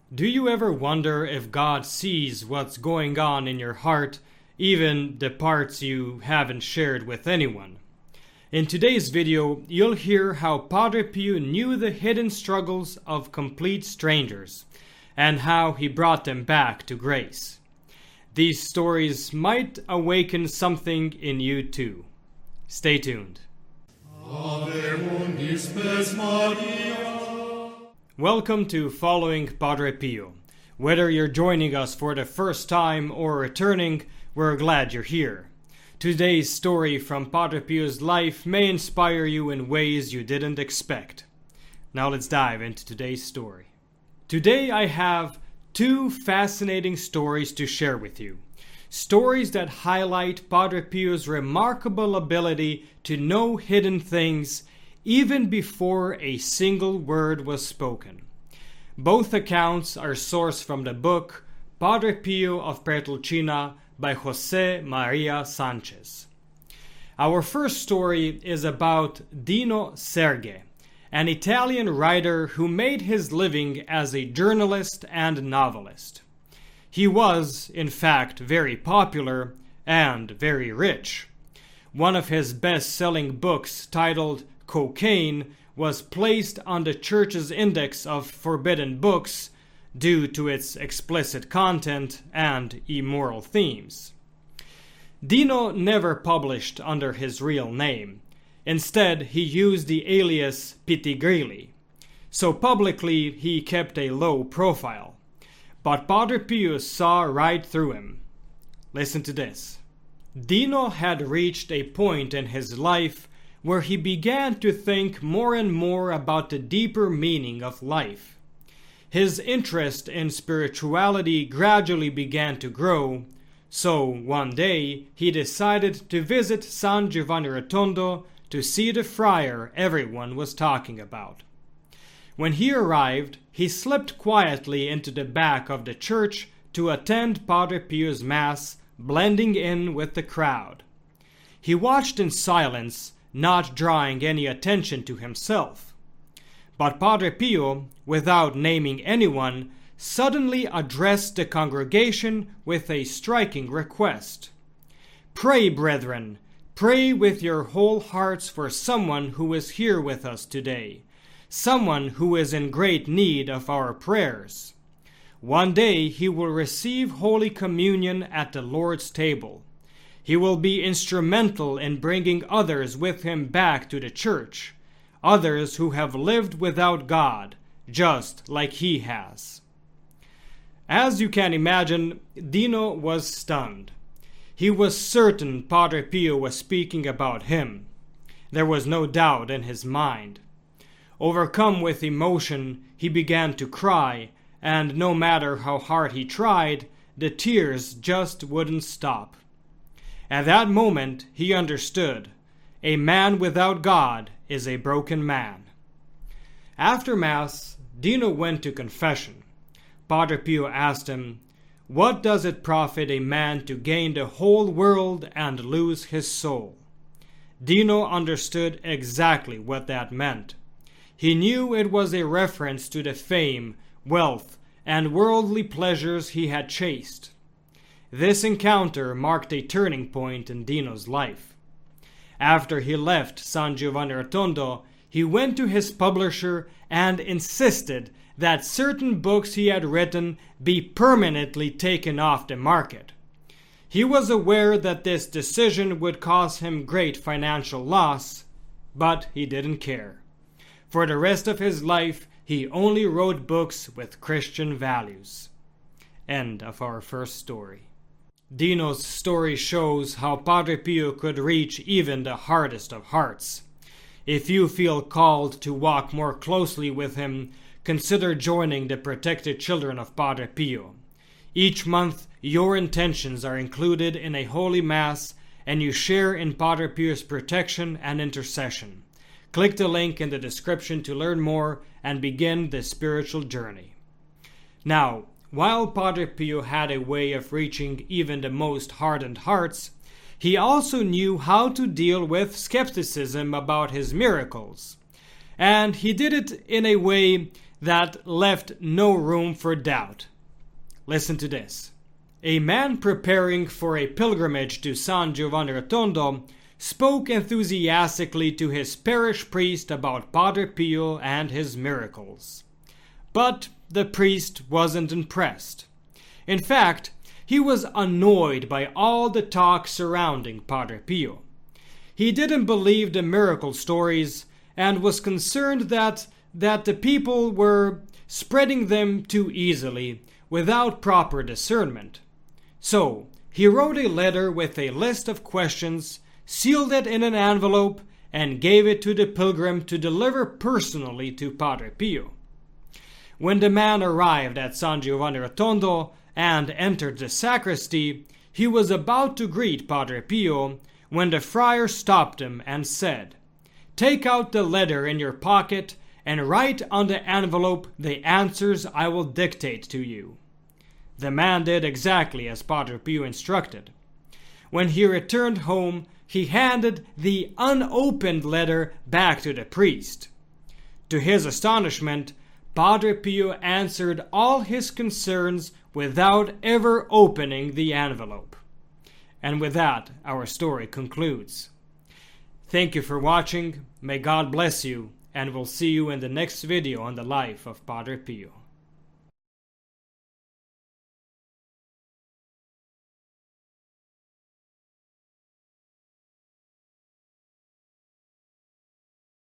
Do you ever wonder if God sees what's going on in your heart, even the parts you haven't shared with anyone? In today's video, you'll hear how Padre Pio knew the hidden struggles of complete strangers, and how he brought them back to grace. These stories might awaken something in you too. Stay tuned. Welcome to Following Padre Pio. Whether you're joining us for the first time or returning, we're glad you're here. Today's story from Padre Pio's life may inspire you in ways you didn't expect. Now let's dive into today's story. Today I have two fascinating stories to share with you. Stories that highlight Padre Pio's remarkable ability to know hidden things even before a single word was spoken. Both accounts are sourced from the book Padre Pio of Petrelcina by Jose Maria Sanchez. Our first story is about Dino Serge, an Italian writer who made his living as a journalist and novelist. He was, in fact, very popular and very rich. One of his best-selling books, titled Cocaine, was placed on the Church's index of forbidden books due to its explicit content and immoral themes. Dino never published under his real name. Instead, he used the alias Pitigrilli, so publicly he kept a low profile. But Padre Pio saw right through him. Listen to this. Dino had reached a point in his life where he began to think more and more about the deeper meaning of life. His interest in spirituality gradually began to grow, so one day he decided to visit San Giovanni Rotondo to see the friar everyone was talking about. When he arrived, he slipped quietly into the back of the church to attend Padre Pio's Mass, blending in with the crowd. He watched in silence, not drawing any attention to himself. But Padre Pio, without naming anyone, suddenly addressed the congregation with a striking request. "Pray, brethren, pray with your whole hearts for someone who is here with us today, someone who is in great need of our prayers. One day he will receive Holy Communion at the Lord's table. He will be instrumental in bringing others with him back to the church, others who have lived without God, just like he has." As you can imagine, Dino was stunned. He was certain Padre Pio was speaking about him. There was no doubt in his mind. Overcome with emotion, he began to cry, and no matter how hard he tried, the tears just wouldn't stop. At that moment, he understood. A man without God is a broken man. After Mass, Dino went to confession. Padre Pio asked him, "What does it profit a man to gain the whole world and lose his soul?" Dino understood exactly what that meant. He knew it was a reference to the fame, wealth, and worldly pleasures he had chased. This encounter marked a turning point in Dino's life. After he left San Giovanni Rotondo, he went to his publisher and insisted that certain books he had written be permanently taken off the market. He was aware that this decision would cause him great financial loss, but he didn't care. For the rest of his life, he only wrote books with Christian values. End of our first story. Dino's story shows how Padre Pio could reach even the hardest of hearts. If you feel called to walk more closely with him, consider joining the Protected Children of Padre Pio. Each month, your intentions are included in a Holy Mass, and you share in Padre Pio's protection and intercession. Click the link in the description to learn more and begin the spiritual journey. Now, while Padre Pio had a way of reaching even the most hardened hearts, he also knew how to deal with skepticism about his miracles. And he did it in a way that left no room for doubt. Listen to this. A man preparing for a pilgrimage to San Giovanni Rotondo spoke enthusiastically to his parish priest about Padre Pio and his miracles. But the priest wasn't impressed. In fact, he was annoyed by all the talk surrounding Padre Pio. He didn't believe the miracle stories and was concerned that the people were spreading them too easily without proper discernment. So, he wrote a letter with a list of questions, sealed it in an envelope, and gave it to the pilgrim to deliver personally to Padre Pio. When the man arrived at San Giovanni Rotondo and entered the sacristy, he was about to greet Padre Pio when the friar stopped him and said, "Take out the letter in your pocket and write on the envelope the answers I will dictate to you." The man did exactly as Padre Pio instructed. When he returned home, he handed the unopened letter back to the priest. To his astonishment, Padre Pio answered all his concerns without ever opening the envelope. And with that, our story concludes. Thank you for watching, may God bless you, and we'll see you in the next video on the life of Padre Pio.